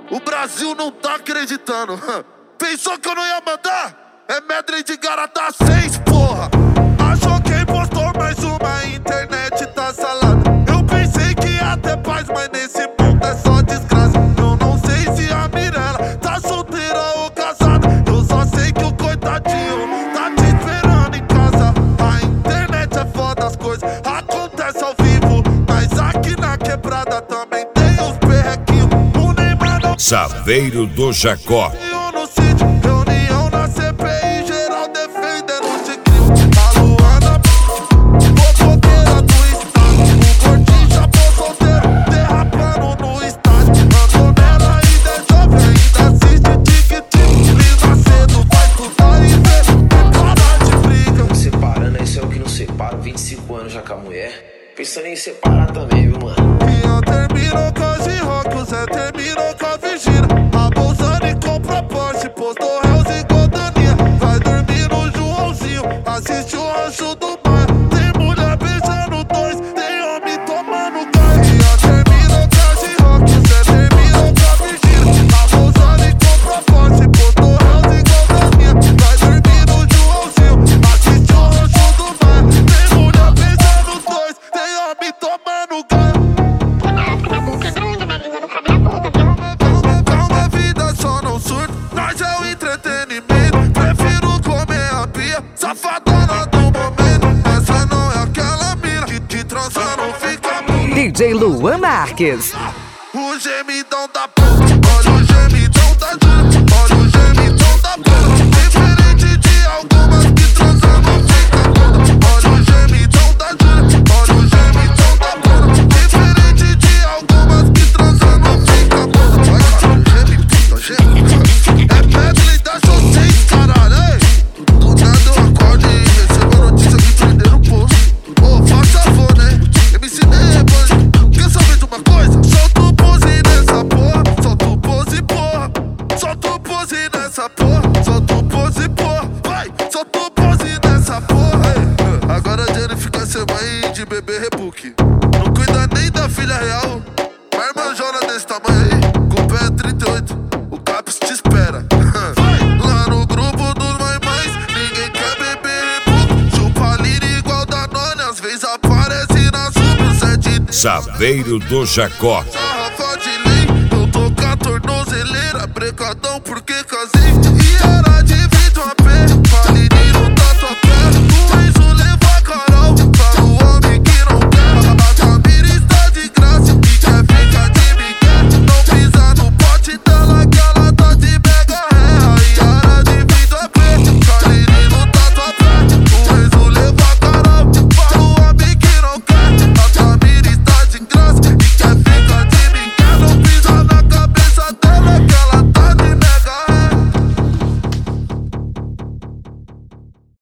O Brasil não tá acreditando. Pensou que eu não ia mandar? É medley de Garata 6, porra. Achou quem postou mais uma, internet tá salada. Eu pensei que ia ter paz, mas nesse mundo é só desgraça. Eu não sei se a Mirella tá solteira ou casada. Eu só sei que o coitadinho tá te esperando em casa. A internet é foda, as coisas acontecem ao vivo. Mas aqui na quebrada também tem os perrequinhos. O Neymar não... Saveiro do Jacó. Reunião na CPI, geral defendendo o Tiquinho. A Luana, fofoqueira do estado. O gordinho chapou solteiro, derrapando no estádio. Antonella ainda é jovem, ainda assiste tique-tique. Lisa cedo, vai estudar e ver, parar de briga. Separando, isso é o que não separa. 25 anos já com a mulher, pensando em separar também, viu, mano? Ian terminou com a G-Rock, o Zé terminou com a Virgínia. A Bolsani compra Porsche, postou réus e Godaninha. Vai dormir no Joãozinho, assiste o Rancho do Mar. Tem mulher beijando dois, tem homem tomando gás. Ian terminou com a G-Rock, o Zé terminou com a Virgínia. A Bolsani compra Porsche, postou réus e Godaninha. Vai dormir no Joãozinho, assiste o Rancho do Mar. Tem mulher beijando dois, tem homem tomando gás. Calma, vida só não surta, nós é o entretenimento. Prefiro comer a pia, safadona do momento. Essa não é aquela mina que transa não fica bom. DJ Luan Marques. O gemidão da puta, olha o gemidão da Júlia. Olha o gemidão da puta, diferente de algumas que transam não fica toda. Olha o gemidão da Júlia, olha o gemidão da puta, diferente de algumas que transam não fica toda. Vai, cara, gemidão. É medley da José, caralho, ei. Do nada eu acordo e recebo a notícia que prenderam o posto. Ô, faz favor, né? MC Deband, quer saber de uma coisa? Solta o pose nessa porra, solta o pose, porra. Solta o pose nessa porra, solta o pose, porra. Vai, solta o pose nessa porra, ei. Agora a Jenny fica sem mãe de bebê rebook. Não cuida nem da filha real. Uma irmãzona desse tamanho aí, com o pé 38, o Caps te espera. Lá no grupo dos mães, ninguém quer beber rebook. Chupa lira igual Danone, às vezes aparece na sub. Saveiro do Jacó.